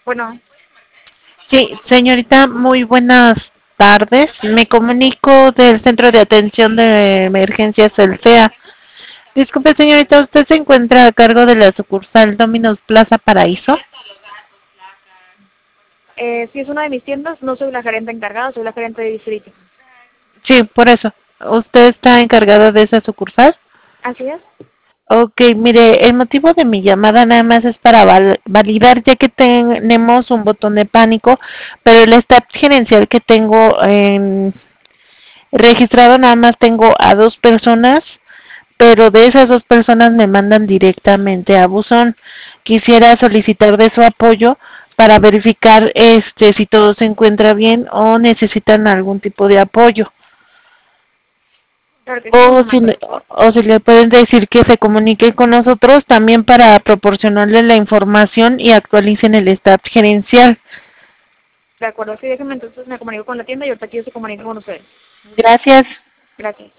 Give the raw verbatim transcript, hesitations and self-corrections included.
Bueno, Sí, señorita, muy buenas tardes. Me comunico del Centro de Atención de Emergencias del C E A. Disculpe, señorita, ¿usted se encuentra a cargo de la sucursal Domino's Plaza Paraíso? eh, si es una de mis tiendas, no soy la gerente encargada, soy la gerente de distrito. Sí, por eso. ¿Usted está encargado de esa sucursal? ¿Así es? Ok, mire, el motivo de mi llamada nada más es para val validar, ya que tenemos un botón de pánico, pero el staff gerencial que tengo en registrado nada más tengo a dos personas, pero de esas dos personas me mandan directamente a buzón. Quisiera solicitar de su apoyo para verificar este si todo se encuentra bien o necesitan algún tipo de apoyo. Claro que sí, un O si, momento, le, por favor. o si le pueden decir que se comunique con nosotros también para proporcionarle la información y actualicen el staff gerencial. De acuerdo, sí, déjenme entonces me comunico con la tienda y ahorita aquí se comunica con ustedes. Gracias. Gracias.